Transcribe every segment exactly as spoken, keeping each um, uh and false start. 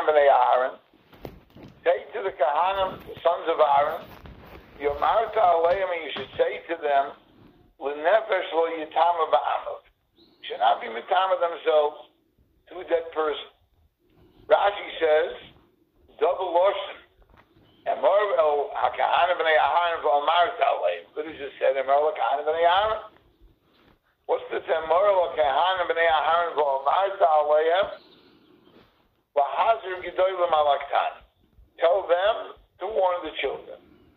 Kahanim b'nei Aaron, say to the Kahanim, the sons of Aaron, Yomarta aleim, and you should say to them, L'nefesh lo yitama ba'amav. Should not be mitama themselves to a dead person. Rashi says, double lotion. Emor el hakahanim b'nei Aaron v'omarta aleim. But he just said, Emor el hakahanim b'nei Aaron. What's this Emor el hakahanim b'nei Aaron v'omarta aleim? V'hazir gedolim alaktan. Tell them to warn the children.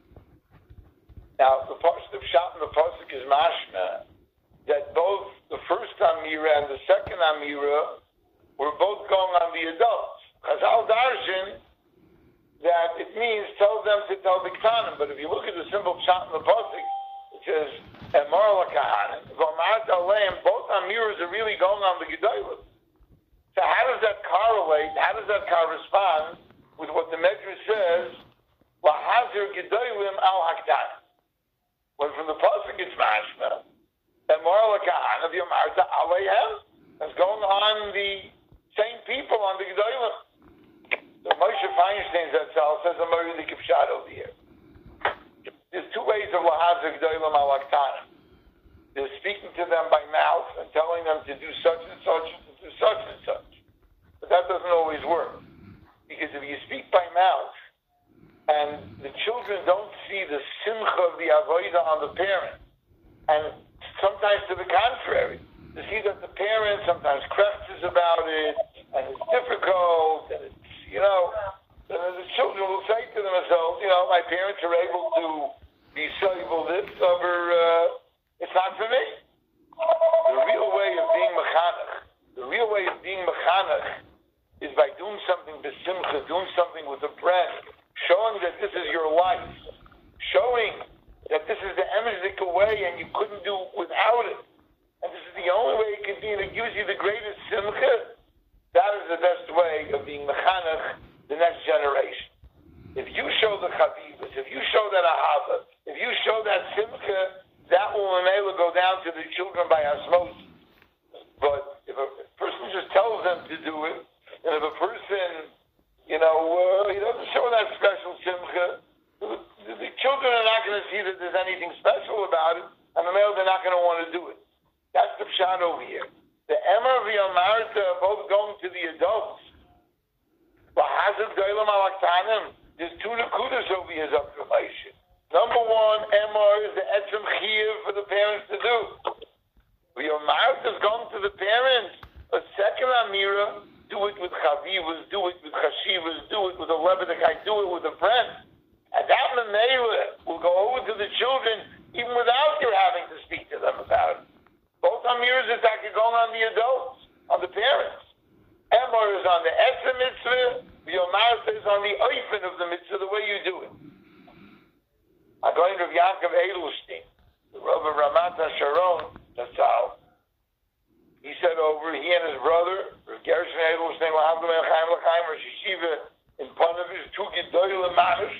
Now, the pasuk of Pshat and the pasuk is mashma that both the first Amira and the second Amira were both going on the adults. Chazal darshan that it means tell them to tell the Ktanim. But if you look at the simple Pshat and the pasuk, it says Emor lakahanim, v'omarta aleim. Both Amiras are really going on the gedolim. So how does that correlate? How does that correspond with what the Medrash says, Lahazir Gedolim al Haktan? When from the pasuk it's mashma, Emor lakahan of Yomarta aleihem, that's going on the same people on the Gedolim. So Moshe Feinstein Zatzal says a Mori the Kipshat over here. There's two ways of Lahazir Gedolim al Haktan. They're speaking to them by mouth and telling them to do such and such and to do such and such. But that doesn't always work. Because if you speak by mouth, and the children don't see the simcha of the avodah on the parent, and sometimes to the contrary, to see that the parent sometimes crashes about it, and it's difficult, and it's, you know, then the children will say to themselves, you know, my parents are able to be soluble this over, uh, it's not for me. The real way of being mechanech, the real way of being mechanech, is by doing something b'simcha, doing something with a friend, showing that this is your life, showing that this is the emezdik way and you couldn't do without it, and this is the only way it can be, and it gives you the greatest simcha. That is the best way of being mechanech the next generation. If you show the chavivas, if you show that ahava, if you show that simcha, that will enable go down to the children by osmosis. But if a person just tells them to do it, and if a person, you know, uh, he doesn't show that special simcha, the, the children are not going to see that there's anything special about it, and the male, they're not going to want to do it. That's the pshat over here. The Emor of Yomarta are both going to the adults. There's two nekudas over here, Zakramation. Number one, Emor is the etzem chiyuv for the parents to do. Yomarta is going to the parents. A second Amira, do it with chavivas, do it with chashivas, do it with a lebedekai, do it with a friend. And that memela will go over to the children even without your having to speak to them about it. Both Amiras are going on the adults, on the parents. Emor is on the etzem mitzvah, Yomarta is on the oifen of the mitzvah, the way you do it. I'm going to Yaakov Edelstein, the Rav of Ramat HaSharon, that's how. He said over, he and his brother, Rav Gershon Edelstein, L'havdom El Chaim L'chaim, Rosh Yeshiva, in Ponevezh, two Gedolim Mamish.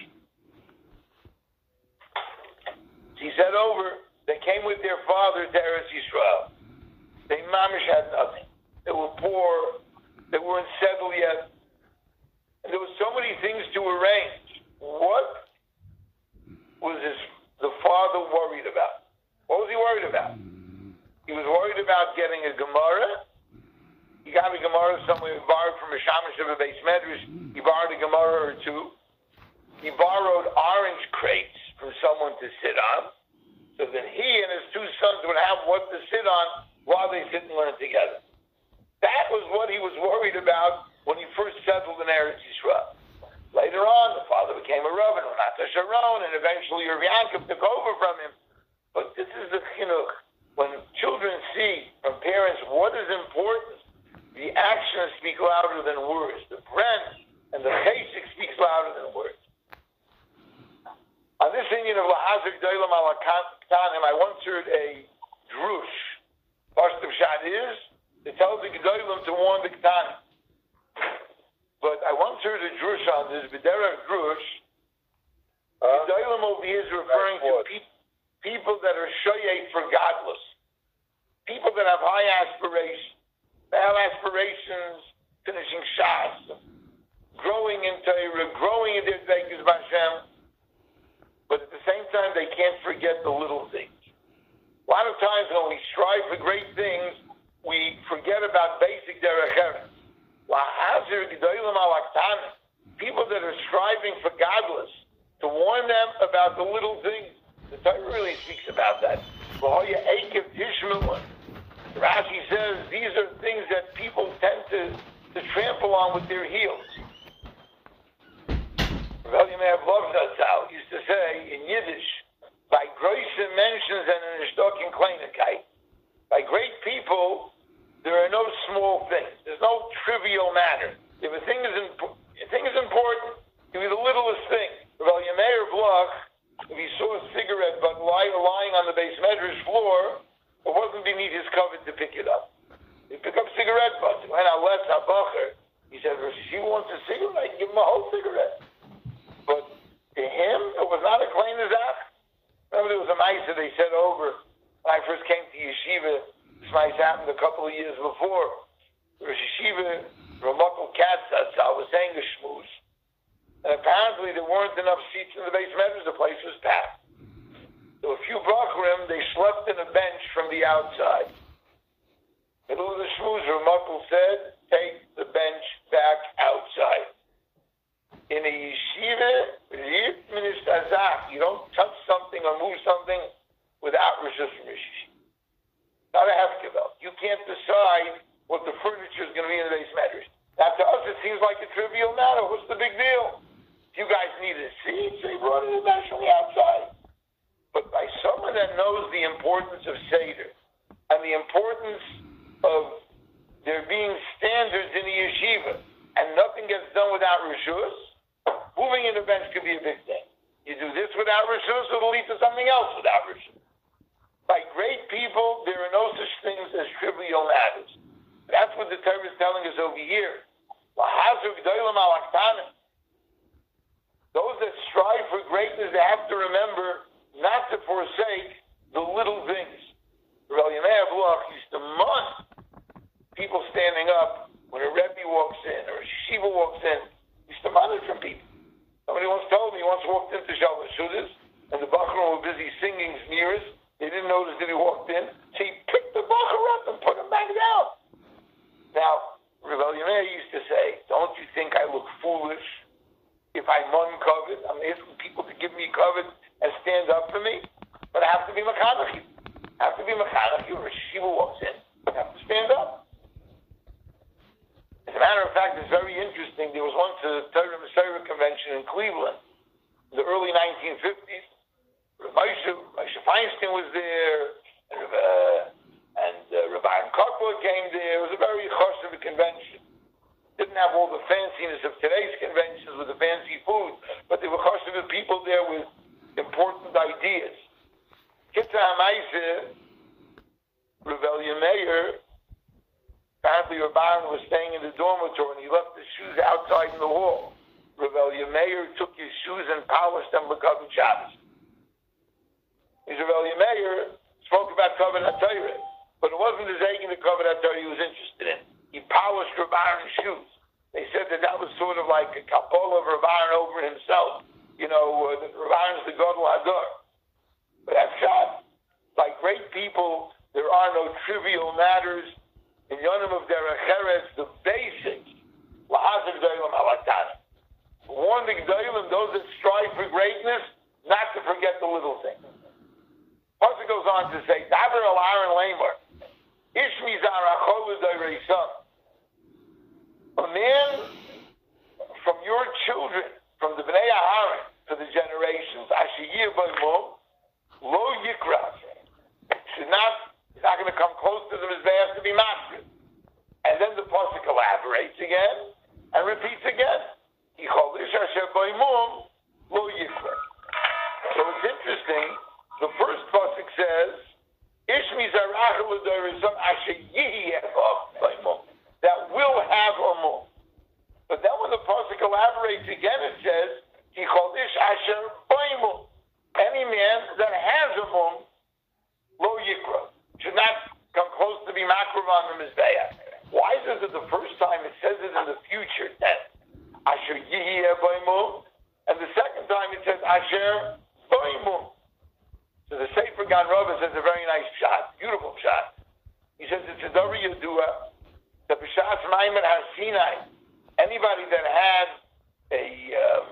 He said over, they came with their father to Eretz Yisrael. They Mamish had nothing. They were poor. They weren't settled yet. And there were so many things to arrange. What was his, the father worried about? What was he worried about? He was worried about getting a Gemara. He got a Gemara somewhere, he borrowed from a Shamash of a Beis Medrash. He borrowed a Gemara or two. He borrowed orange crates from someone to sit on, so that he and his two sons would have what to sit on while they sit and learn together. That was what he was worried about when he first settled in Eretz Yisrael. Later on, the father became a Rav in Ramat HaSharon, and eventually Rav Yaakov took over from him. But this is the chinuch. When children see from parents what is important, the actions speak louder than words. The brand and the chesed speaks louder than words. On this Indian of Lahazir Gedolim al Haktanim, I once heard a drush. First of Shad is to tell the Gedolim to warn the Ktanim. But I once heard a drush on this, B'derech drush. Uh, Gedolim over here is referring to people. People that are shoyeh for godless. People that have high aspirations. They have aspirations finishing Shas, growing in Torah, growing in their Dveikus B'Hashem, but at the same time, they can't forget the little things. A lot of times when we strive for great things, we forget about basic derech eretz. People that are striving for godless, to warn them about the little things. The Torah really speaks about that. Rashi says these are things that people tend to, to trample on with their heels. Rabbi Meir Blovna used to say in Yiddish, by große mentions and in Ishtokin Kleinigkeit, by great people, there are no small things. There's no trivial matter. If a thing is, imp- a thing is important, it can be the littlest thing. Rabbi Meir Bloch, if he saw a cigarette butt lying, lying on the base medrash floor, it wasn't beneath his covet to pick it up. He picked up cigarette butts. He went out left Bacher. He said, if she wants a cigarette, I can give him a whole cigarette. But to him, it was not a klein zach. Remember, there was a mice that they said over when I first came to yeshiva. This mice happened a couple of years before. Rosh Yeshiva, Ramokal Katzatzal, was saying a shmooze. And apparently there weren't enough seats in the base medrash. The place was packed. So a few Bachrim, they slept in a bench from the outside. Middle of the shmooze, Ramokal said, take the bench back outside. In a yeshiva, you don't touch something or move something without reshus from yeshiva. Not a hefkevel. You can't decide what the furniture is going to be in the base medrash. Now to us it seems like a trivial matter. What's the big deal? If you guys need a seat, they brought it in the bench from the outside. But by someone that knows the importance of Seder and the importance of there being standards in the yeshiva and nothing gets done without reshus, moving in the bench could be a big thing. You do this without reshus, it'll lead to something else without reshus. By great people, there are no such things as trivial matters. That's what the Torah is telling us over here. Those that strive for greatness, they have to remember not to forsake the little things. Rabbi Meir Bloch used to must people standing up when a Rebbe walks in or a Shiva walks in. He used to monitor from people. Somebody once told me he once walked into Shalom Shudas and the Bachram were busy singing Zmiris. They didn't notice that he walked in, so he picked the Bachar up and put him back down. Now, Rabbi Meir used to say, don't you think I look foolish if I'm uncovered? I'm asking people to give me covet and stand up for me, but I have to be Mechanech. I have to be Mechanech. Or Shiva walks in, I have to stand up. As a matter of fact, it's very interesting. There was once a Torah Messiah convention in Cleveland in the early nineteen fifties. Moshe, Moshe Feinstein was there, and, uh, and uh, Rabbi Koppel came there. It was a very chashuv convention. Didn't have all the fanciness of today's conventions with the fancy food, but there were chashuv people there with important ideas. Kitzur HaMaaseh, Rebbe Meir, apparently Rabban was staying in the dormitory and he left his shoes outside in the hall. Rebbe Meir took his shoes and polished them b'kavod Shabbos. Rebbe Meir spoke about Kavod HaTorah, but it wasn't his eigen the Kavod HaTorah he was interested in. He polished Rabban's shoes. They said that that was sort of like a kapola of Rabban over himself. You know, uh, Rabban's the Gadol Hador. But that's God. Like great people, there are no trivial matters. In Yonim of Derech Eretz, the basics, L'Hazer G'dolim Halatana. Warn the G'dolim, those that strive for greatness, not to forget the little things. Pasuk goes on to say, Daber al Aaron Lamar, Ishmi Zarachol D'Oreisam. A man from your children, from the Bnei Aaron, to the generations, Ashiyir B'Mum, Lo Yikra, should not, he's not going to come close to the Mizbeach to be master. And then the Pasuk elaborates again, and repeats again. Yicholish Asher B'Mum, Lo Yikra. So it's interesting. The first pasuk says, "Ishmi zarachel l'dorisam asher yihyev b'mum," that will have a mum. But then when the pasuk elaborates again, it says, "Yicholish asher b'mum." Any man that has a mum, lo yikra, should not come close to be makrav on the mizbeach. Why is it that the first time it says it in the future tense, asher Boimum, and the second time it says Asher Boimum. So the Sefer Gan Rava says a very nice shot, beautiful shot. He says it's a Dori Yadua, the B'Shas Maimer Har Sinai. Anybody that had a um,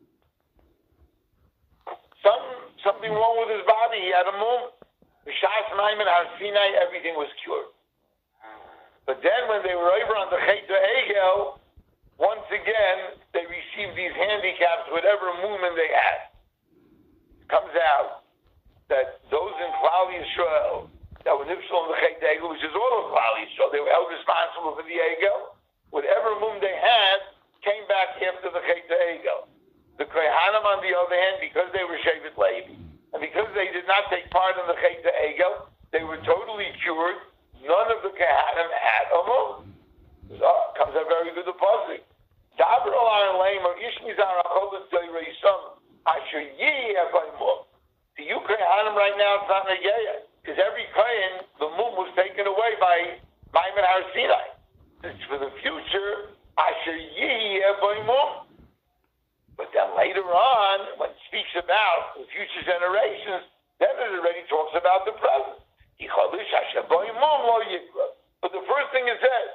some something wrong with his body, he had a mum. B'Shas Maimer Har Sinai, everything was cured. But then when they were over on the Chet Egel, once again, they received these handicaps, whatever movement they had. It comes out that those in Klal Yisrael that were nifshel in the Chet Egel, which is all of Klal Yisrael, they were held responsible for the Egel. Whatever movement they had came back after the Chet Egel. The Kohanim, on the other hand, because they were Shevet Levi, and because they did not take part in the Chet Egel, they were totally cured. None of the Kohanim had a mum. So comes a very good deposit. Daber al Leimer Ishmizar Acholis Doireisam Asher Yeh Mum. To you Kohanim right now it's not Negeya, because every Kohen the mum was taken away by Maimer Har Sinai. It's for the future Asher Yeh Mum. But then later on, when it speaks about the future generations, then it already talks about the present. But the first thing it says,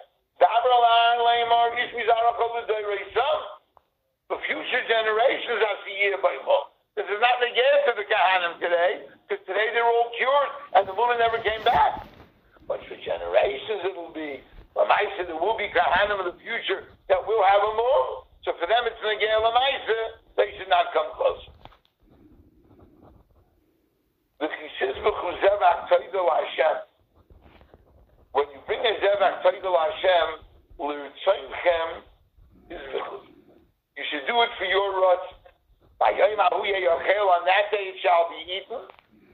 the future generations are see by mum. This is not negated to the Kohanim today, because today they're all cured and the woman never came back. But for generations it will be. Lamaisa, there will be Kohanim in the future that will have a mum. So for them it's negay Lamaisa, they should not come close. The Chisis B'chu Zevach Toidol Hashem. When you bring a Zevach Toidol Hashem, L'Ritzonchem is V'chu. You should do it for your Rutz. On that day it shall be eaten.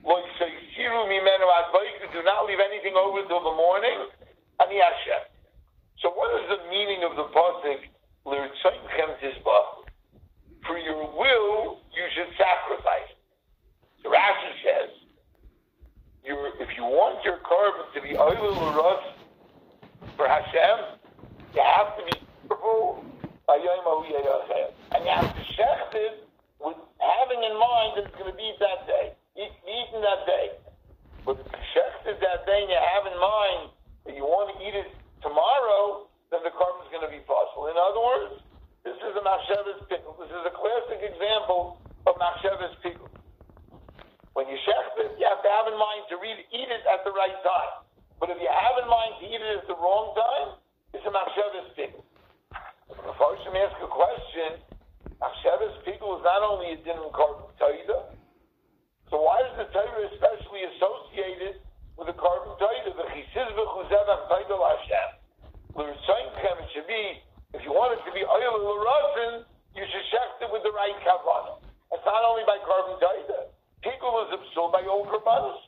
Do not leave anything over till the morning. Ani Hashem. So what is the meaning of the pasuk? L'Ritzonchem Tizbach. For your will, you should sacrifice. So Rashi says, You're, if you want your carbon to be oil l'ros for Hashem, you have to be careful, and you have to shecht it with having in mind that it's going to be that day, eat, eaten that day. But if you shecht it that day and you have in mind that you want to eat it tomorrow, then the carbon is going to be possible. In other words, this is a machshavas pickle. This is a classic example of machshavas pickle. When you shecht it, you have to have in mind to read, eat it at the right time. But if you have in mind to eat it at the wrong time, it's a machshavas pickle. The first time ask a question, machshavas pickle is not only a din in carbon taida. So why is the taida especially associated with the carbon taida? The Chisis B'chu Zevach Toidol Hashem. L'Ritzonchem, it should be, if you want it to be oil l'rosin, you should shecht it with the right kavanah. It's not only by carbon taida. Pickle is absorbed by all korbanos.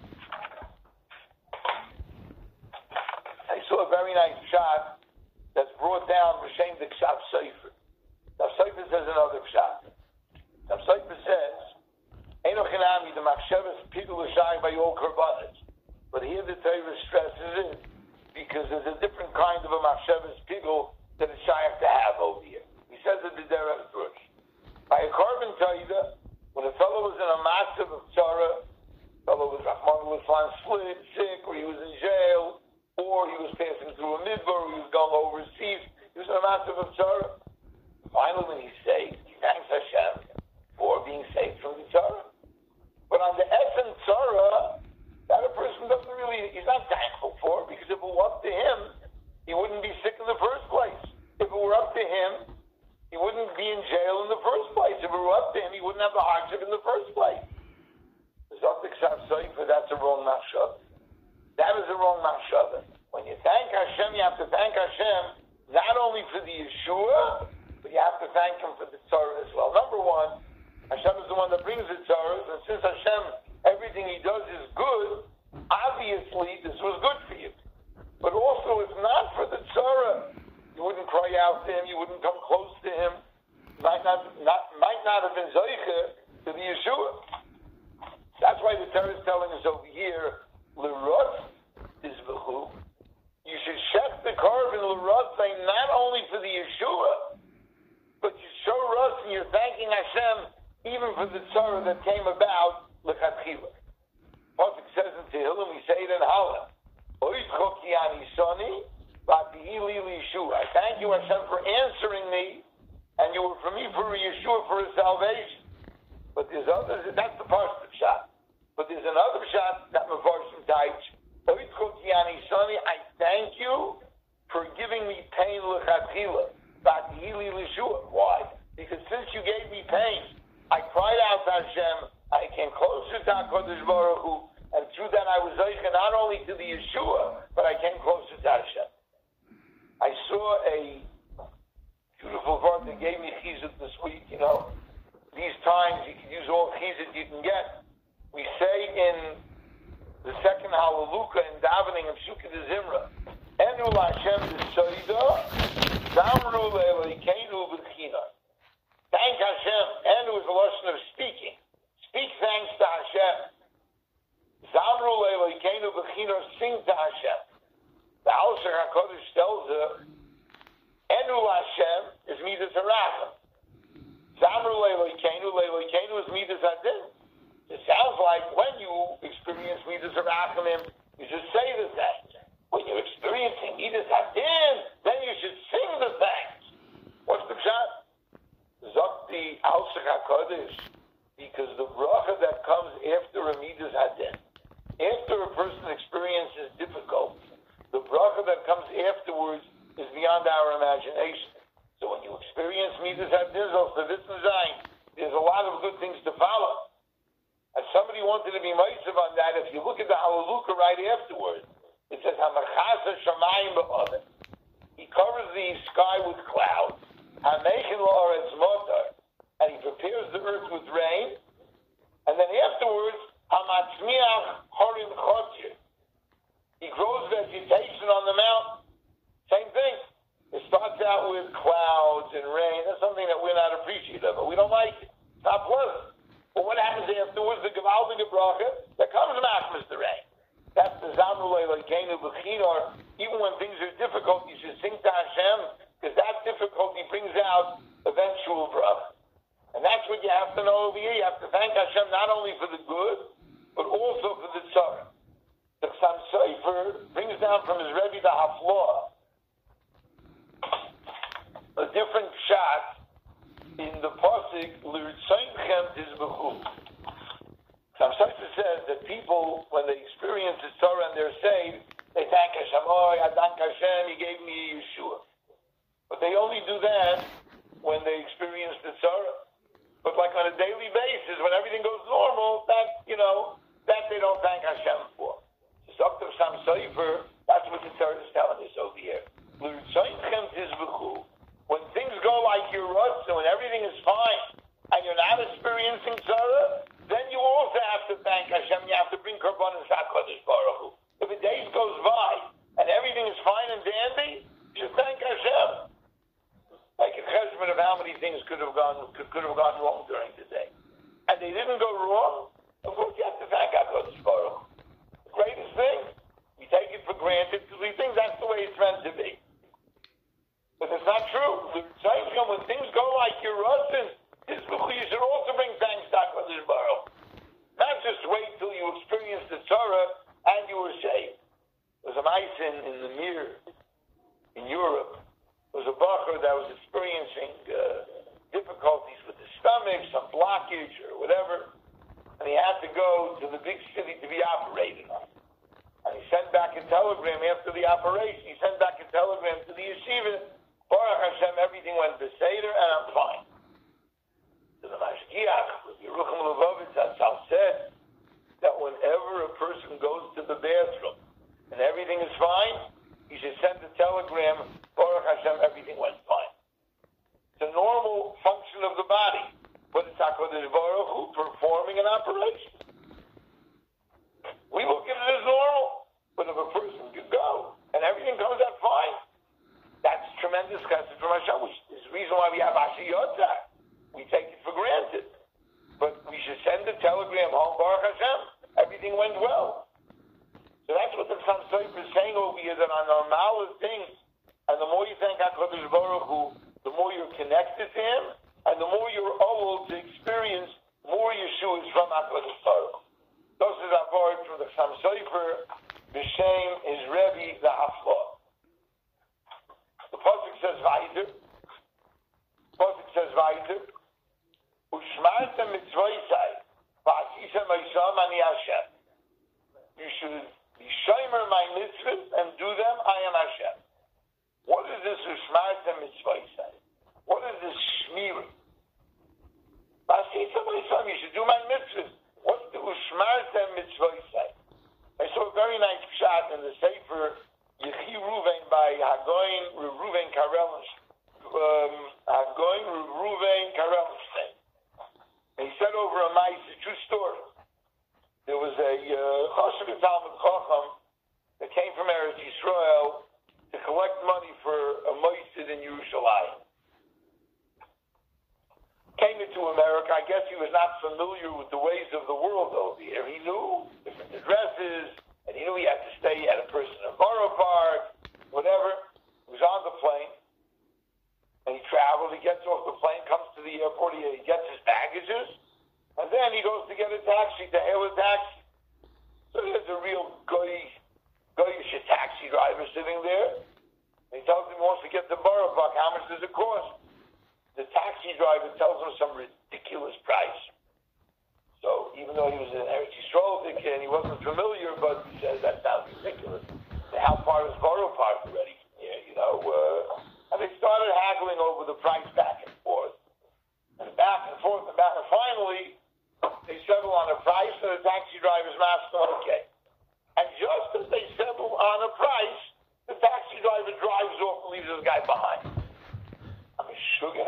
I saw a very nice shot that's brought down B'Shem the Ksav Sefer. Ksav Sefer says another shot. Ksav Sefer says, Eino Chinami, the machshavas pickle is shy by all korbanos. But here the Torah stresses it because there's a different kind of a machshavas pickle that is shy to have over here. He says it the Derech Drush. By a carbon taida, when a fellow was in a massive of tzara, fellow was Rahman L'Islam split, sick, or he was in jail, or he was passing through a midbar, or he was going overseas, he was in a massive of tzara. Finally, when he's saved, he thanks Hashem for being saved from the tzara. But on the Essen tzara, that a person doesn't really, he's not thankful for, because if it were up to him, he wouldn't be sick in the first place. If it were up to him, he wouldn't be in jail in the first place. If it were up to him, he wouldn't have the hardship in the first place. That's a wrong machshava. That is a wrong machshava. When you thank Hashem, you have to thank Hashem not only for the Yeshua, but you have to thank Him for the Torah as well. Number one, Hashem is the one that brings the Torah, and since Hashem, everything He does is good, obviously this was good for you. But also, if not for the Torah, you wouldn't cry out to Him, you wouldn't come close to Him, might not, not, might not have been Zoicha to the Yeshua. That's why the Torah is telling us over here, L'rot is v'chu. You should check the carbon L'rot, saying not only for the Yeshua, but you show Hashem even for the tzara that came about l'chatchila. Pasuk says in Tehillim, we say it in Halach. I thank you, Hashem, for answering me, and you were for me for a Yeshua, for a salvation. But there's others, that's the first shot. But there's another shot that Mefarshim types. I thank you for giving me pain l'chatchila. Why? Because since you gave me pain, I cried out to Hashem, I came closer to HaKadosh Baruch Hu, and through that I was zeicha not only to the Yeshua, but I came closer to Hashem. I saw a beautiful word that gave me chizuk this week. You know, these times you can use all chizuk you can get. We say in the second Hallelujah in davening of Shukah de Zimra, Enu Hashem b'soida, Zamru le'elokeinu b'china. Thank Hashem. Enu is a lesson of speaking. Speak thanks to Hashem. Zamru le'elokeinu b'china, sing to Hashem. The Alshach HaKadosh tells her, Enu Hashem is Midas HaRacham. Zamru le'elokeinu, le'elokeinu is Midas HaDin. It sounds like when you experience Midas HaRachamim, you should say the thanks. When you're experiencing Midas HaDin, then you should sing the thanks. What's the pshat? Zakti Alshach HaKadosh, because the bracha that comes after a Midas HaDin, after a person experiences difficulty, the bracha that comes afterwards is beyond our imagination. So when you experience Midas HaDin, there's a lot of good things to follow. As somebody wanted to be meisav on that, if you look at the Hallelujah right afterwards, it says, Hamachasa Shamayim Ba'oven. He covers the sky with clouds, Hamechin La'aretz Motar, and he prepares the earth with rain, and then afterwards, Hamatzmiach Horim Chotir. He grows vegetation on the mountain. Same thing. It starts out with clouds and rain. That's something that we're not appreciative of. We don't like it. It's not pleasant. But what happens afterwards? The Gevaldige bracha that comes machmas the rain. That's the Zamru le'elokeinu b'china. Even when things are difficult, you should sing to Hashem, because that difficulty brings out eventual bracha. And that's what you have to know over here. You have to thank Hashem not only for the good, but also for the tzara. The Chassam Sofer brings down from his Rebbe the Haflah a different shot in the pasuk l'ritzonchem tizbechu. Chassam Sofer says that people, when they experience the tzara and they're saved, they thank Hashem. Oh, I thank Hashem, He gave me Yeshua. But they only do that when they experience the tzara. But like on a daily basis, when everything goes normal, that you know, that they don't thank Hashem for. So Doctor Chassam Sofer, that's what the tzara is telling us over here. L'ritzonchem tizbechu. When things go like your rutz, and when everything is fine, and you're not experiencing tzara, then you also have to thank Hashem. You have to bring korbanos HaKadosh Baruch Hu. If a day goes by and everything is fine and dandy, you should thank Hashem. Like a cheshbon of how many things could have gone could, could have gone wrong during the day, and they didn't go wrong. Of course, you have to thank HaKadosh Baruch Hu. The greatest thing, we take it for granted because we think that's the way it's meant to be. But it's not true. When things go like your husband, you should also bring thanks to HaKadosh Baruch Hu. Not just wait till you experience the tzara and you were saved. There was a meisin in the Mir in Europe. There was a bacher that was experiencing uh, difficulties with his stomach, some blockage or whatever, and he had to go to the big city to be operated on. And he sent back a telegram after the operation. He sent back a telegram to the yeshiva. Baruch Hashem, everything went beseder, and I'm fine. So the Mashgiach, Yerucham Levovitz Hatzal said that whenever a person goes to the bathroom and everything is fine, he should send a telegram, Baruch Hashem, everything went fine. It's a normal function of the body, but it's HaKadosh Baruch Hu performing an operation. We look at it as normal, but if a person could go and everything comes out fine, that's tremendous chesed from Hashem. It's the reason why we have Ashiyotah. We take it for granted. But we should send a telegram home, Baruch Hashem, everything went well. So that's what the Chassam Sofer is saying over here, that on normal things, and the more you thank HaKadosh Baruch Hu, the more you're connected to Him, and the more you're able to says weiter, Ushmartem mitzvoisai, v'asisem oisam ani Hashem. You should be shomer my mitzvahs and do them, I am Hashem. What is this Ushmartem mitzvoisai? What is this shmir? V'asisem oisam, you should do my mitzvahs. What's the Ushmartem mitzvoisai? I saw a very nice shot in the Sefer Yechi Ruvain by Hagoin Ruvain Karelstein. Um, Hagoin Ruvain Karelstein. And he said over a mice, a true story. There was a Chassid uh, Talmud Chacham that came from Eretz Yisrael to collect money for a moisid in Yerushalayim. Came into America. I guess he was not familiar with the ways of the world over here. He knew different addresses, and he knew he had to stay at a person in Borough Park, whatever. He was on the plane, and he traveled. He gets off the plane, comes to the airport, he, he gets his baggages, and then he goes to get a taxi, to hail a taxi. So there's a real goy, goyish taxi driver sitting there. And he tells him he wants to get to Borough Park. How much does it cost? The taxi driver tells him some ridiculous price. So even though he was an Eretz Yisrael and he wasn't familiar, but he says that sounds ridiculous. How far is Borough Park already from here? You know, uh, and they started haggling over the price back and forth, and back and forth and back, and finally they settle on a price, and the taxi driver's master, okay. And just as they settle on a price, the taxi driver drives off and leaves this guy behind. Sugar,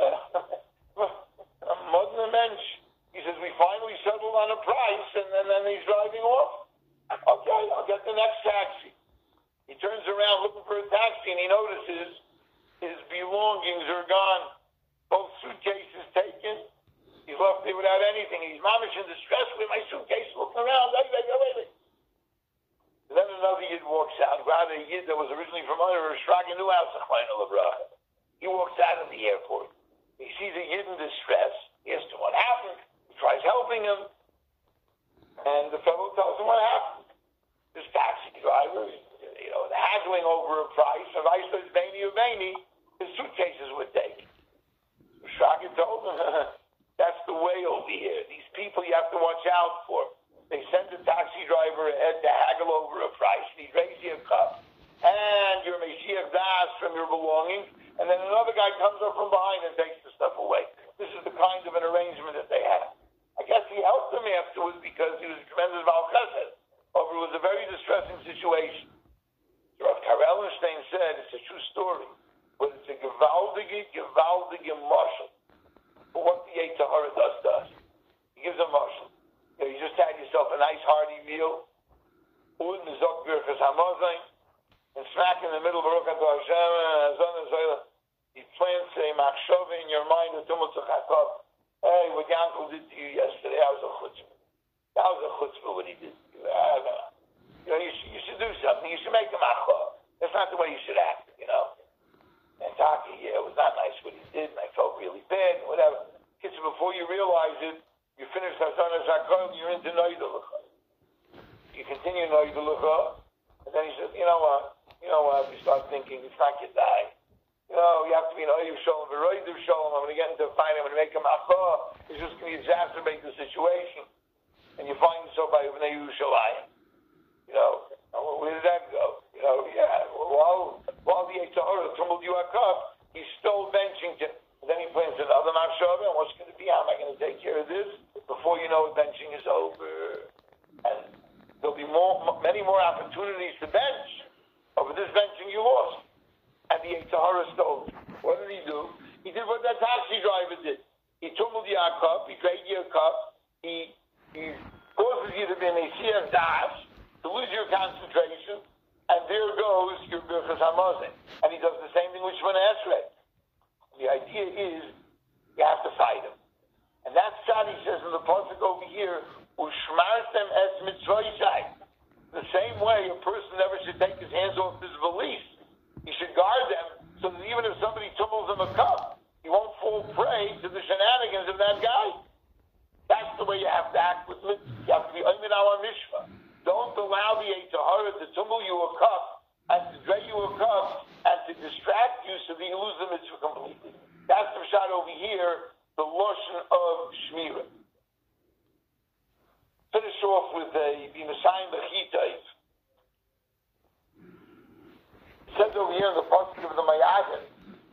a modern mensch. He says, we finally settled on a price, and then, then he's driving off. Okay, I'll get the next taxi. He turns around looking for a taxi, and he notices his belongings are gone. Both suitcases taken. He's left there without anything. He's mamish in distress with my suitcase, looking around. Wait, wait, wait, wait. And then another yid walks out. Rather, a yid that was originally from under a Shraga Newhouse, he walks out of the airport. He sees a yid in distress. He asks him what happened. He tries helping him. And the fellow tells him what happened. This taxi driver, you know, haggling over a price. If I said Baini or Baini, his suitcases were taken. Shraga told him, that's the way over here. These people you have to watch out for. They send the taxi driver ahead to haggle over a price. And he'd raise you a cup. And your Mashiach das from your belongings. And then another guy comes up from behind and takes the stuff away. This is the kind of an arrangement that they had. I guess he helped them afterwards because he was a tremendous Baal Chesed. However, it was a very distressing situation. Rav Karelstein said it's a true story, but it's a gewaldige, gewaldige marshal for what the Yetzer Hara does to us. He gives a marshal. You know, you just had yourself a nice hearty meal, und the Zok Birchas Hamazon, and smack in the middle of Baruch Atah Hashem, Azon Azayla, he plants a machshava in your mind, a tumult tzachakov. Hey, what your uncle did to you yesterday, that was a chutzpah. That was a chutzpah what he did to you. I don't know. You know, you should, you should do something. You should make a machshava. That's not the way you should act, you know. And Taki, yeah, it was not nice what he did, and I felt really bad, and whatever. Kids, before you realize it, you finish Hazon Azakol, you're into Noidulucha. You continue Noidulucha, and then he says, you know what? You know what? You start thinking, it's not your die. You know, you have to be an Oyev Shalom, a Roidev Shalom. I'm going to get into a fight, I'm going to make a Machah. It's just going to exacerbate the situation. And you find yourself by Ibnei Yerushalayim. You know, where did that go? You know, yeah, while, while the Yetzer Hara tumbled you a cup, he's still benching to, and then he plans another Machshava, and what's going to be? How am I going to take care of this? Before you know it, benching is over. And there'll be more, many more opportunities to bench over this benching you lost. And the Yetzer Hara stole. What did he do? He did what that taxi driver did. He tumbled you a cup, he drank you a cup, he, he causes you to be an Asiyah Das, to lose your concentration, and there goes your Birchas Hamazon. And he does the same thing with Shemona Esrei. The idea is, you have to fight him. And that's how he says in the pasuk over here, Ushmartem es mitzvosai. The same way a person never should take his hands off his valise. He should guard them so that even if somebody tumbles him a cup, he won't fall prey to the shenanigans of that guy. That's the way you have to act with mitzvah. You have to be oimed ala mishvah. Don't allow the Yetzer Hara to tumble you a cup and to dray you a cup and to distract you so that you lose the mitzvah completely. That's the shot over here, the Lashon of Shmira. Finish off with a B'Masayim B'Chitayv. It says over here in the pasuk of the Mayadim,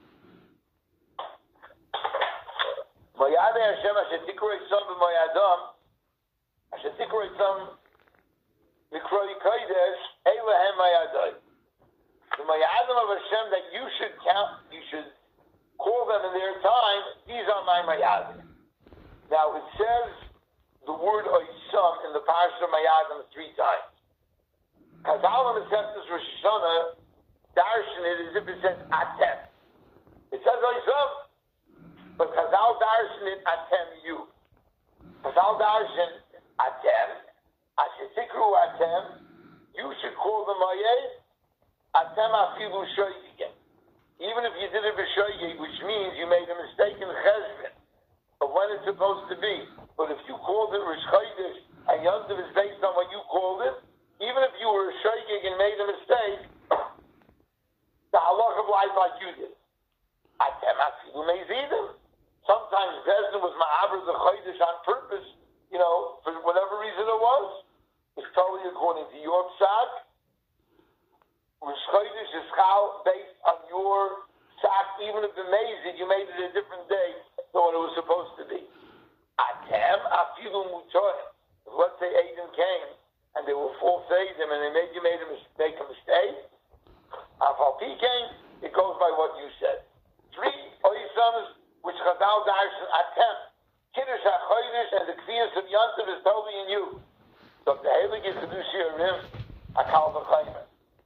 Mayadeh Hashem Asher Tikrei Tzom B'Mayadam Asher Tikrei Tzom Mikroi Kodesh Eilahem Mayadai. The Mayadim of Hashem that you should count, you should call them in their time, these are my Mayadim. Now it says the word Oisam in the Parashat of Mayadim three times. Chazal in the Seftas Rosh Hashanah darshan it as if it says Atem. It says Oisam, but Chazal darshan it Atem you. Chazal darshan Atem, Asher Tikru Atem, you should call them Mayeh, Atem Afilu Shoyigim. Even if you did it b'shoyeg, which means you made a mistake in cheshbon of when it's supposed to be. But if you called it Rosh Chodesh and Yom Tov is based on what you called it, even if you were a shoyeg and made a mistake, the halacha applies like you did. Atem afilu meizidim. Sometimes Bezdin was ma'aber the Chodesh on purpose, you know, for whatever reason it was. It's totally according to your psak. Rosh Chodesh is chal based on your sak, even if the mezid you made it a different day than what it was supposed to be. Atem afilu mutoim. Let's say Aiden came and they were full Seidim and they made you made a mis- make a mistake. Afal P came, it goes by what you said. Three oisams which Chazal darshan atem. Kiddush HaChodesh and the Kfiyas of Yom Tov is totally in you. So if the Heilig is Kedushi Arim, Akal V'chaymer.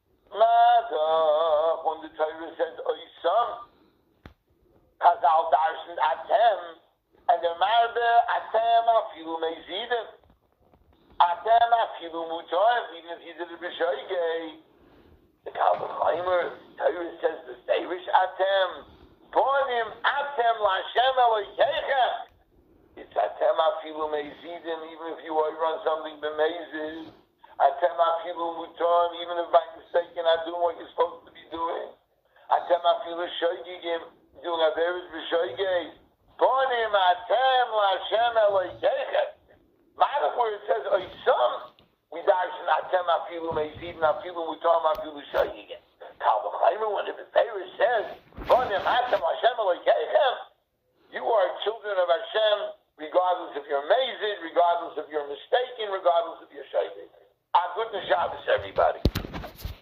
Mada, when the Torah says Oisam, Chazal darshan Atem, and the Marbe Atem afilu meizidim, Atem afilu mutoim, even if you did it b'shoigei. The Kal V'chaymer, Torah says the Seirish Atem, Bonim Atem L'Hashem Elokeichem. It's Atem afilu meizidim, even if you run something b'meizid. Atem afilu muton, even if by mistake you're not doing what you're supposed to be doing. Atem afilu shoygigim, doing averis b'shoygei. Bonim atem l'Hashem Elokeichem. Matter where it says oisam, we darshan atem afilu meizid and afilu muton afilu shoygigim. Kal v'chaymer, when the Torah says bonim atem l'Hashem Elokeichem, you are children of Hashem, regardless if you're meizid, regardless if you're mistaken, regardless if you're shoygig. A good Shabbos, everybody.